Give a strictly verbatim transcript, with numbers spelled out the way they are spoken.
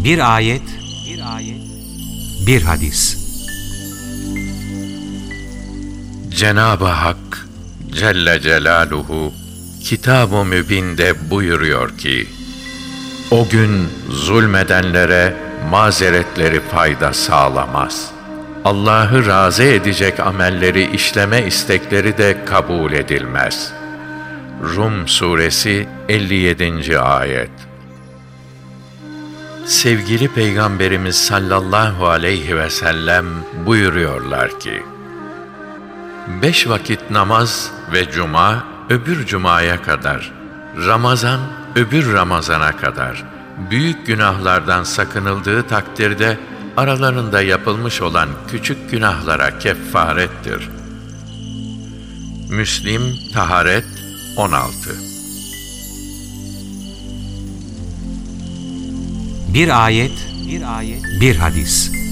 Bir ayet, bir ayet, bir hadis. Cenab-ı Hak Celle Celaluhu Kitab-ı Mübin'de buyuruyor ki, o gün zulmedenlere mazeretleri fayda sağlamaz. Allah'ı razı edecek amelleri işleme istekleri de kabul edilmez. Rum Suresi elli yedinci ayet. Sevgili Peygamberimiz sallallahu aleyhi ve sellem buyuruyorlar ki, beş vakit namaz ve cuma öbür cumaya kadar, Ramazan öbür Ramazana kadar, büyük günahlardan sakınıldığı takdirde aralarında yapılmış olan küçük günahlara keffarettir. Müslim Taharet on altı. Bir ayet, bir ayet, bir hadis.